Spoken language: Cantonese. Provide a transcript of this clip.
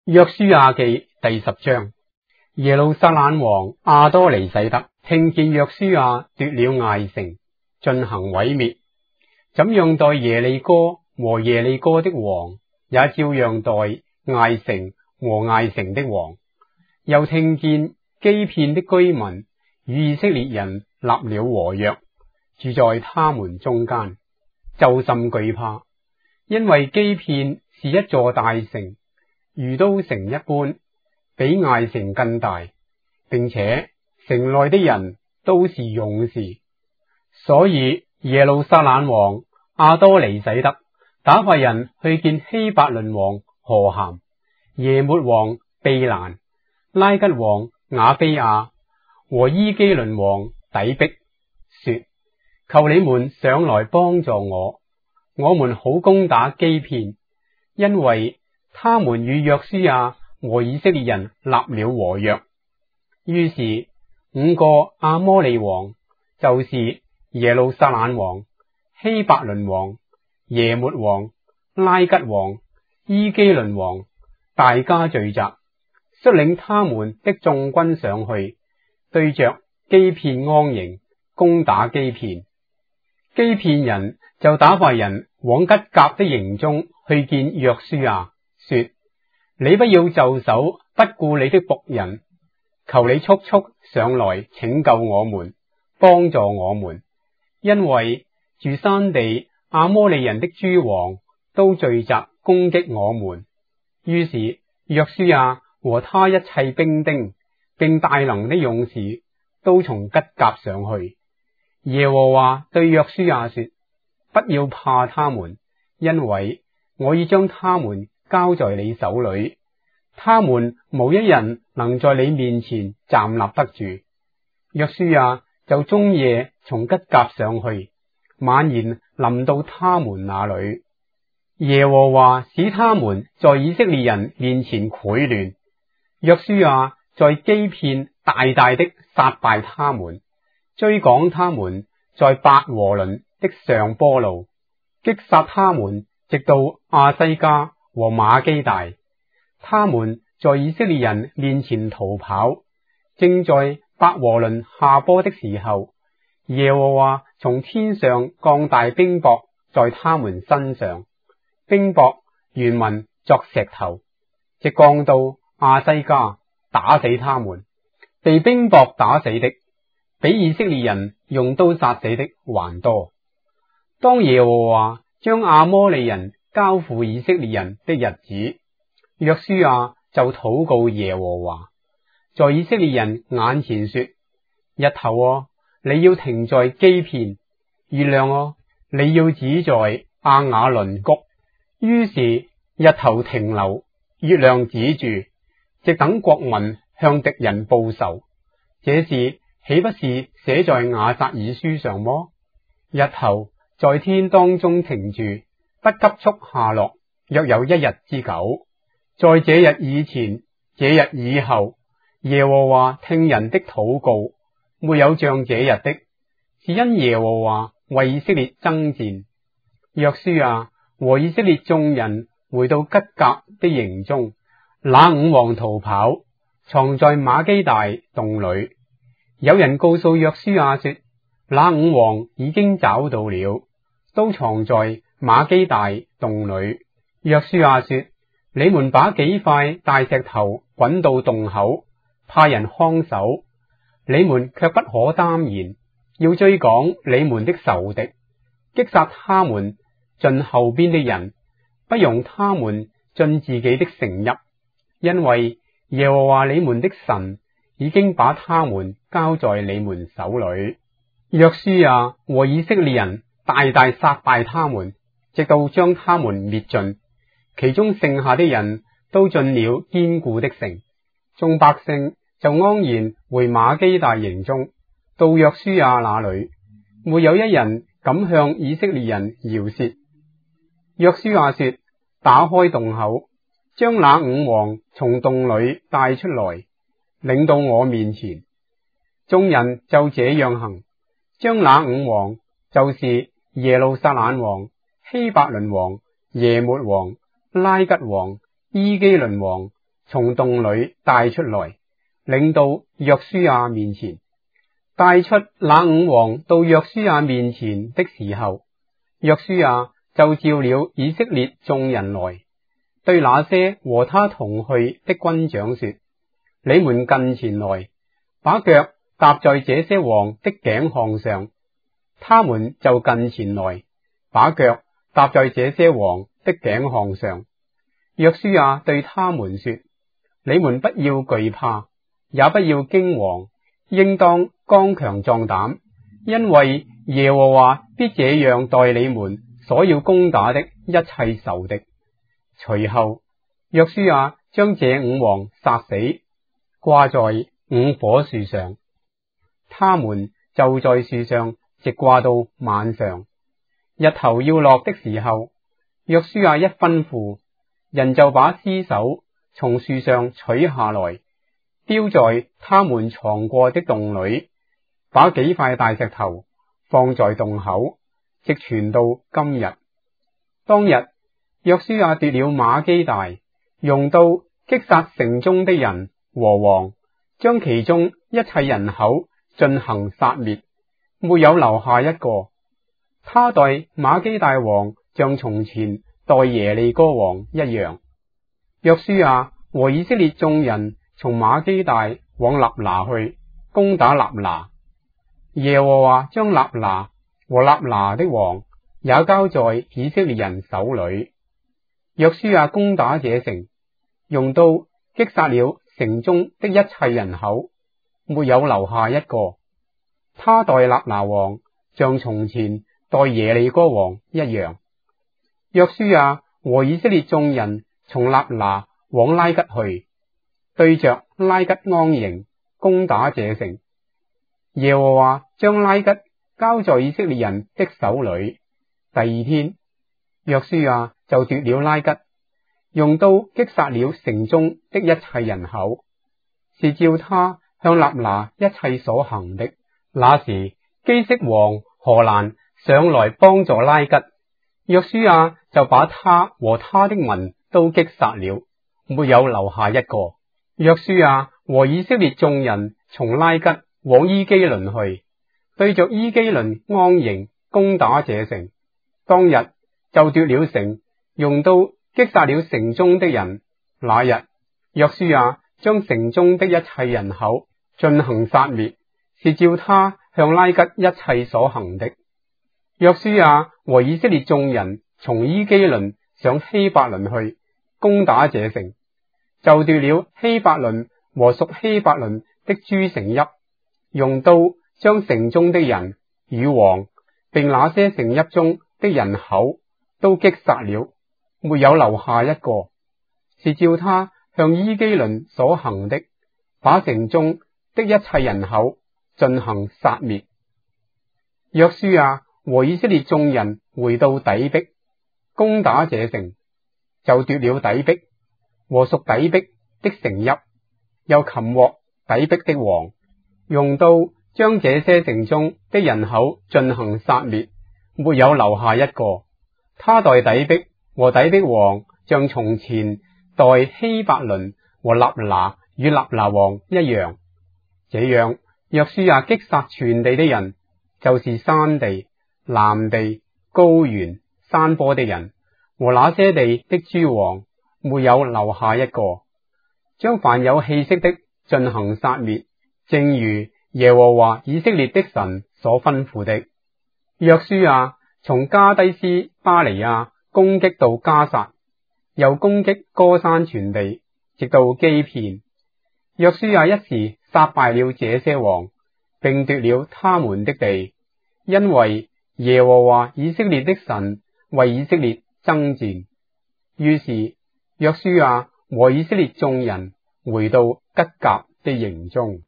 約書亞記第10章。耶路撒冷王亞多尼洗德聽見約書亞奪了艾城，進行毀滅，怎樣待耶利哥和耶利哥的王，也照樣待艾城和艾城的王。又聽見基遍的居民與以色列人立了和約，住在他們中間，就甚懼怕，因為基遍是一座大城，如都城一般，比艾城更大，並且城內的人都是勇士。所以耶路撒冷王亞多尼洗德打發人去見希伯崙王何咸、耶末王毗蘭、拉吉王雅非亞和伊基倫王底璧，說：求你們上來幫助我們好攻打基遍，因為他們與約書亞和以色列人立了和約。於是5個亞摩利王，就是耶路撒冷王、希伯崙王、耶末王、拉吉王、伊基倫王，大家聚集，率領他們的眾軍上去，對着基遍安營，攻打基遍。基遍人就打發人往吉甲的營中去見約書亞，說：你不要袖手不顧你的僕人，求你速速上來拯救我們，幫助我們，因為住山地亞摩利人的諸王都聚集攻擊我們。於是約書亞和他一切兵丁並大能的勇士都從吉甲上去。耶和華對約書亞說：不要怕他們，因為我已將他們交在你手裏，他們無一人能在你面前站立得住。約書亞就終夜從吉甲上去，晚然臨到他們那裏。耶和華使他們在以色列人面前潰亂，約書亞在基遍大大的殺敗他們，追趕他們在伯和崙的上坡路，擊殺他們直到亞西加和瑪基大。他們在以色列人面前逃跑，正在伯和崙下坡的時候，耶和華從天上降大冰雹在他們身上，冰雹原文作石頭，直降到亞西加，打死他們。被冰雹打死的，比以色列人用刀殺死的還多。當耶和華將亞摩利人交付以色列人的日子，約書亞就禱告耶和華，在以色列人眼前說：日頭你要停在基遍；月亮你要指在亞雅崙谷。於是日頭停留，月亮止住，直等國民向敵人報仇。這事豈不是寫在雅煞珥書上麼？日頭在天當中停住，不急速下落，約有1日之久。在這日以前，這日以後，耶和華聽人的禱告，沒有像這日的，是因耶和華為以色列爭戰。約書亞和以色列眾人回到吉甲的營中，那5王逃跑，藏在瑪基大洞裏。有人告訴約書亞說：那5王已經找到了，都藏在瑪基大洞裏。約書亞說：你們把幾塊大石頭滾到洞口，派人看守。你們卻不可耽延，要追趕你們的仇敵，擊殺他們進後邊的人，不容他們進自己的城邑，因為耶和華你們的神已經把他們交在你們手裏。約書亞和以色列人大大殺敗他們，直到將他們滅盡。其中剩下的人都進了堅固的城，眾百姓就安然回瑪基大營中。到約書亞那裏，沒有一人敢向以色列人搖舌。約書亞說：打開洞口，將那5王從洞裏帶出來，領到我面前。眾人就這樣行，將那5王，就是耶路撒冷王、希伯崙王、耶末王、拉吉王、伊基倫王， 從洞裏帶出來，領到約書亞面前。帶出那五王到約書亞面前的時候，約書亞就召了以色列眾人來，對那些和他同去的軍長說：你們近前來，把腳踏在這些王的頸項上。他們就近前來，把腳踏在這些王的頸項上。約書亞對他們說：你們不要懼怕，也不要驚惶，應當剛強壯膽，因為耶和華必這樣待你們所要攻打的一切仇敵。隨後，約書亞將這五王殺死，掛在五棵樹上，他們就在樹上直掛到晚上。日頭要落的時候，約書亞一吩咐，人就把屍首從樹上取下來，丟在他們藏過的洞裏，把幾塊大石頭放在洞口，直傳到今日。當日，約書亞奪了馬基大，用刀擊殺城中的人和王，將其中一切人口進行殺滅，沒有留下一個。他待馬基大王像從前待耶利哥王一樣。約書亞和以色列眾人從馬基大往立拿去，攻打立拿。耶和華將立拿和立拿的王也交在以色列人手裏。約書亞攻打這城，用刀擊殺了城中的一切人口，沒有留下一個。他待立拿王像從前待耶利哥王一樣。約書亞和以色列眾人從立拿往拉吉去，對着拉吉安營，攻打這城。耶和華將拉吉交在以色列人的手裏。第二天，約書亞就奪了拉吉，用刀擊殺了城中的一切人口，是照他向立拿一切所行的。那時基色王何蘭上來幫助拉吉，約書亞就把他和他的民都擊殺了，沒有留下一個。約書亞和以色列眾人從拉吉往伊基倫去，對着伊基倫安營，攻打這城。當日就奪了城，用刀擊殺了城中的人。那日約書亞將城中的一切人口進行殺滅，是照他向拉吉一切所行的。約書亞和以色列眾人從伊基倫上希伯倫去，攻打這城，就奪了希伯倫和屬希伯倫的諸城邑，用刀將城中的人與王並那些城邑中的人口都擊殺了，沒有留下一個，是照他向伊基倫所行的，把城中的一切人口進行殺滅。約書亞和以色列眾人回到底璧，攻打這城，就奪了底璧和屬底璧的城邑，又擒獲底璧的王，用刀將這些城中的人口進行殺滅，沒有留下一個。他待底璧和底璧王像從前待希伯倫和立拿與立拿王一樣。這樣，約書亞擊殺全地的人，就是山地、南地、高原、山坡的人和那些地的諸王，沒有留下一個，將凡有氣息的進行殺滅，正如耶和華以色列的神所吩咐的。約書亞從加低斯巴尼亞攻擊到迦薩，又攻擊歌珊全地，直到基遍。約書亞一時殺敗了這些王，並奪了他們的地，因為耶和華以色列的神為以色列爭戰。於是約書亞和以色列眾人回到吉甲的營中。